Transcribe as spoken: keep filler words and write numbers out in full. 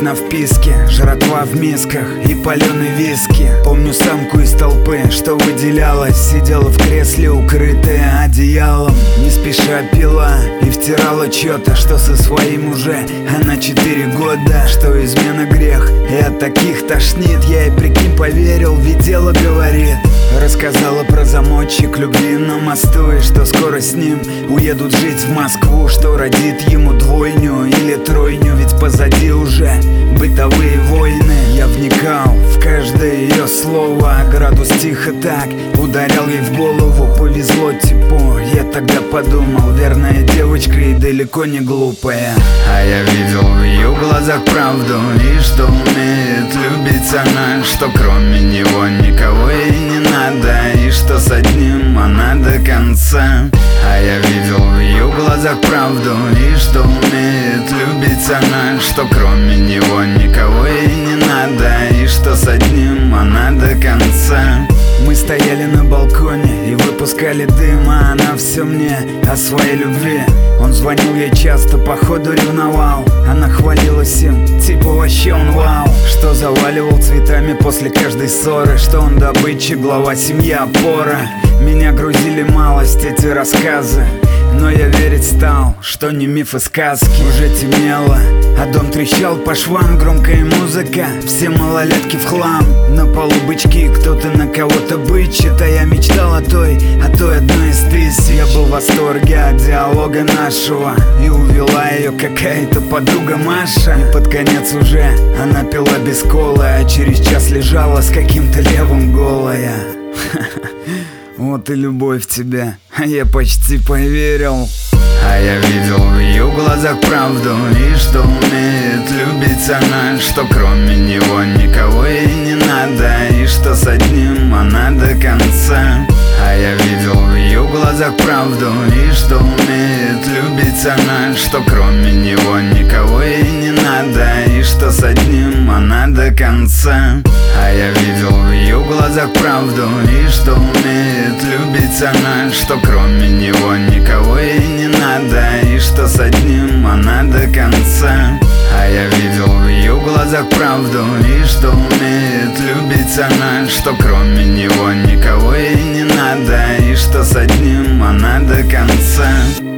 на вписке, жратва в мисках и паленый виски. Помню самку из толпы, что выделялась, сидела в кресле, укрытая одеялом. Не спеша пила и втирала чё-то, что со своим уже она четыре года. Что измена грех, и от таких тошнит. Я ей, прикинь, поверил, ведь дело говорит. Рассказала про замочек любви на мосту, и что скоро с ним уедут жить в Москву, что родит ему двойню или тройню, ведь позади уже бытовые войны. Я вникал в каждое ее слово, а градус тихо так ударял ей в голову. Повезло типу, я тогда подумал, верная девочка и далеко не глупая. А я видел в ее глазах правду, и что умеет любить она, что кроме него никого ей не надо, и что с одним она до конца. А я видел в ее глазах правду, и что умеет любить она, что кроме него никого ей не надо, и что с одним она до конца. Мы стояли на балконе и выпускали дым, а она все мне о своей любви. Он звонил ей часто, походу ревновал. Она хвалилась им, типа вообще он вау. Что заваливал цветами после каждой ссоры, что он добытчик, глава семьи, опора. Меня грузили малость эти рассказы, но я верить стал, что не миф и сказки. Уже темнело, а дом трещал по швам, громкая музыка, все малолетки в хлам. На полу бычки, кто-то на кого-то бычит, а я мечтал о той, о той одной из тысяч. Я был в восторге от диалога нашего, и увела ее какая-то подруга Маша. И под конец уже она пила без колы, а через час лежала с каким-то левым голая. Вот и любовь тебе, а я почти поверил. А я видел в ее глазах правду, и что умеет любить она, что кроме него никого ей не надо, и что с одним она до конца. А я видел в ее глазах правду, и что умеет любить она, что кроме него никого ей не надо, и что с одним она до конца. А я видел в ее глазах правду, и что умеет любить она, что кроме него никого ей не надо, и что с одним она до конца. А я видел в ее глазах правду, и что умеет любить она, что кроме него никого ей не надо, и что с одним она до конца.